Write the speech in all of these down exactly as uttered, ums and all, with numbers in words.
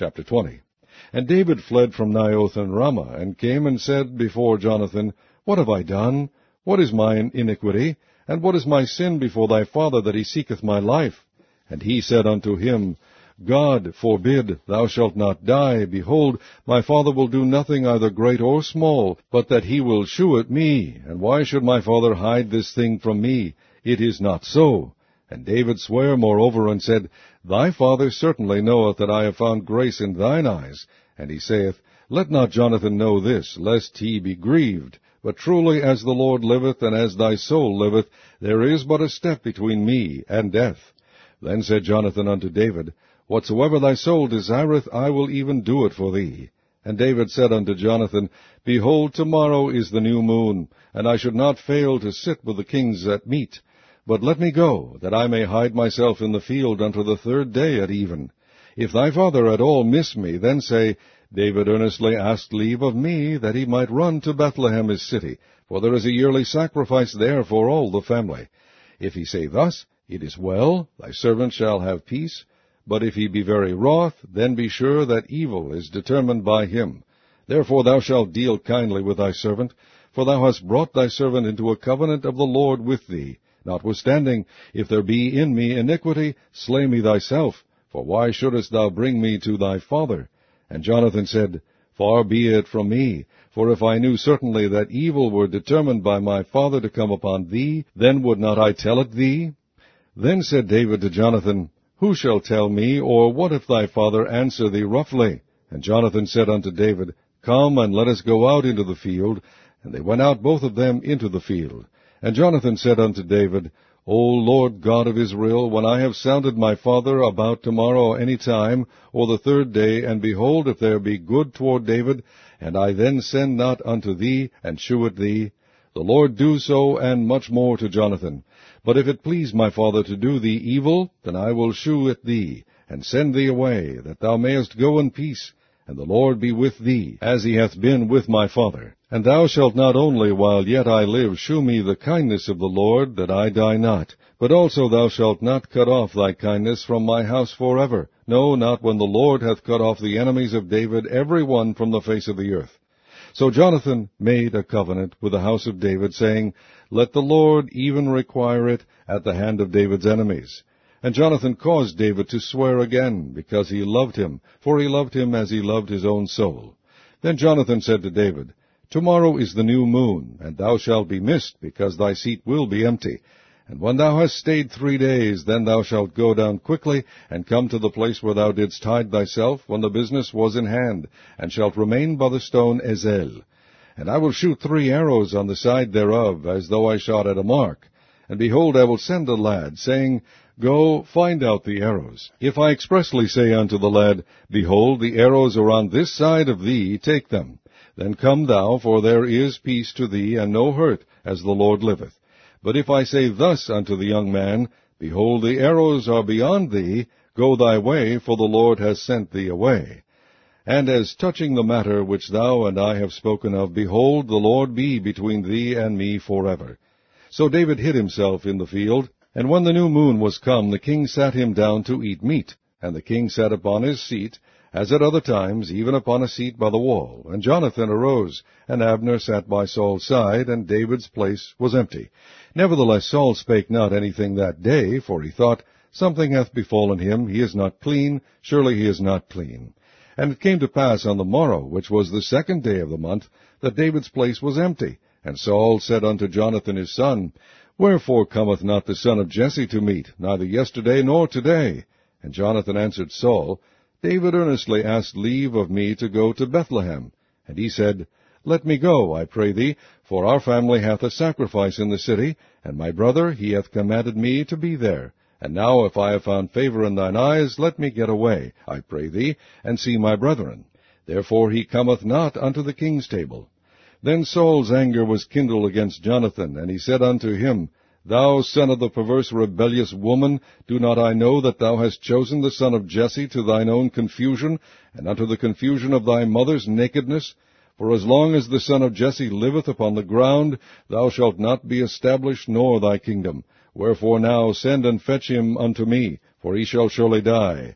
Chapter twenty. And David fled from Naioth and Ramah, and came and said before Jonathan, What have I done? What is mine iniquity? And what is my sin before thy father, that he seeketh my life? And he said unto him, God forbid, thou shalt not die. Behold, my father will do nothing either great or small, but that he will shew it me. And why should my father hide this thing from me? It is not so. And David sware moreover, and said, Thy father certainly knoweth that I have found grace in thine eyes. And he saith, Let not Jonathan know this, lest he be grieved. But truly as the Lord liveth, and as thy soul liveth, there is but a step between me and death. Then said Jonathan unto David, Whatsoever thy soul desireth, I will even do it for thee. And David said unto Jonathan, Behold, tomorrow is the new moon, and I should not fail to sit with the kings at meat. But let me go, that I may hide myself in the field unto the third day at even. If thy father at all miss me, then say, David earnestly asked leave of me, that he might run to Bethlehem his city, for there is a yearly sacrifice there for all the family. If he say thus, It is well, thy servant shall have peace. But if he be very wroth, then be sure that evil is determined by him. Therefore thou shalt deal kindly with thy servant, for thou hast brought thy servant into a covenant of the Lord with thee. Notwithstanding, if there be in me iniquity, slay me thyself, for why shouldest thou bring me to thy father? And Jonathan said, Far be it from me, for if I knew certainly that evil were determined by my father to come upon thee, then would not I tell it thee? Then said David to Jonathan, Who shall tell me, or what if thy father answer thee roughly? And Jonathan said unto David, Come, and let us go out into the field. And they went out both of them into the field. And Jonathan said unto David, O Lord God of Israel, when I have sounded my father about tomorrow any time, or the third day, and behold, if there be good toward David, and I then send not unto thee, and shew it thee, the Lord do so, and much more to Jonathan. But if it please my father to do thee evil, then I will shew it thee, and send thee away, that thou mayest go in peace, and the Lord be with thee, as he hath been with my father. And thou shalt not only, while yet I live, shew me the kindness of the Lord, that I die not, but also thou shalt not cut off thy kindness from my house forever, no, not when the Lord hath cut off the enemies of David, every one from the face of the earth. So Jonathan made a covenant with the house of David, saying, Let the Lord even require it at the hand of David's enemies. And Jonathan caused David to swear again, because he loved him, for he loved him as he loved his own soul. Then Jonathan said to David, Tomorrow is the new moon, and thou shalt be missed, because thy seat will be empty. And when thou hast stayed three days, then thou shalt go down quickly, and come to the place where thou didst hide thyself, when the business was in hand, and shalt remain by the stone Ezel. And I will shoot three arrows on the side thereof, as though I shot at a mark. And behold, I will send a lad, saying, Go, find out the arrows. If I expressly say unto the lad, Behold, the arrows are on this side of thee, take them. Then come thou, for there is peace to thee, and no hurt, as the Lord liveth. But if I say thus unto the young man, Behold, the arrows are beyond thee, go thy way, for the Lord has sent thee away. And as touching the matter which thou and I have spoken of, behold, the Lord be between thee and me forever. So David hid himself in the field, and when the new moon was come, the king sat him down to eat meat. And the king sat upon his seat, as at other times, even upon a seat by the wall. And Jonathan arose, and Abner sat by Saul's side, and David's place was empty. Nevertheless Saul spake not anything that day, for he thought, Something hath befallen him, he is not clean, surely he is not clean. And it came to pass on the morrow, which was the second day of the month, that David's place was empty. And Saul said unto Jonathan his son, Wherefore cometh not the son of Jesse to meat, neither yesterday nor today? And Jonathan answered Saul, David earnestly asked leave of me to go to Bethlehem. And he said, Let me go, I pray thee, for our family hath a sacrifice in the city, and my brother, he hath commanded me to be there. And now if I have found favor in thine eyes, let me get away, I pray thee, and see my brethren. Therefore he cometh not unto the king's table. Then Saul's anger was kindled against Jonathan, and he said unto him, Thou son of the perverse rebellious woman, do not I know that thou hast chosen the son of Jesse to thine own confusion, and unto the confusion of thy mother's nakedness? For as long as the son of Jesse liveth upon the ground, thou shalt not be established, nor thy kingdom. Wherefore now send and fetch him unto me, for he shall surely die.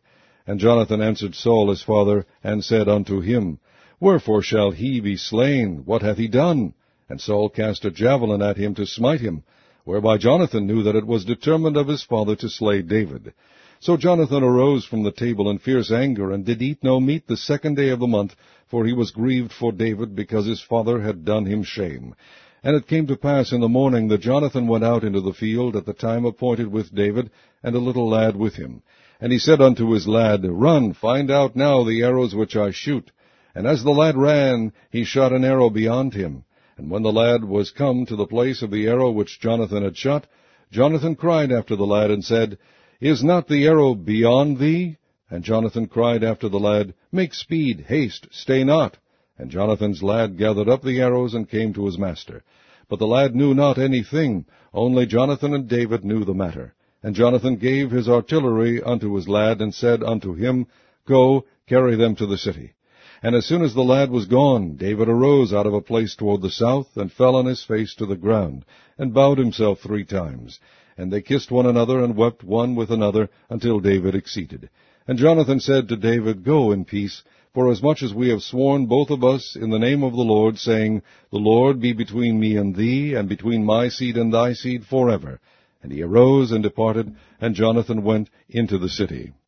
And Jonathan answered Saul his father, and said unto him, Wherefore shall he be slain? What hath he done? And Saul cast a javelin at him to smite him, whereby Jonathan knew that it was determined of his father to slay David. So Jonathan arose from the table in fierce anger, and did eat no meat the second day of the month, for he was grieved for David, because his father had done him shame. And it came to pass in the morning that Jonathan went out into the field at the time appointed with David, and a little lad with him. And he said unto his lad, Run, find out now the arrows which I shoot. And as the lad ran, he shot an arrow beyond him. And when the lad was come to the place of the arrow which Jonathan had shot, Jonathan cried after the lad, and said, Is not the arrow beyond thee? And Jonathan cried after the lad, Make speed, haste, stay not. And Jonathan's lad gathered up the arrows, and came to his master. But the lad knew not anything, only Jonathan and David knew the matter. And Jonathan gave his artillery unto his lad, and said unto him, Go, carry them to the city. And as soon as the lad was gone, David arose out of a place toward the south, and fell on his face to the ground, and bowed himself three times. And they kissed one another, and wept one with another, until David exceeded. And Jonathan said to David, Go in peace, forasmuch as we have sworn both of us in the name of the Lord, saying, The Lord be between me and thee, and between my seed and thy seed forever. And he arose and departed, and Jonathan went into the city.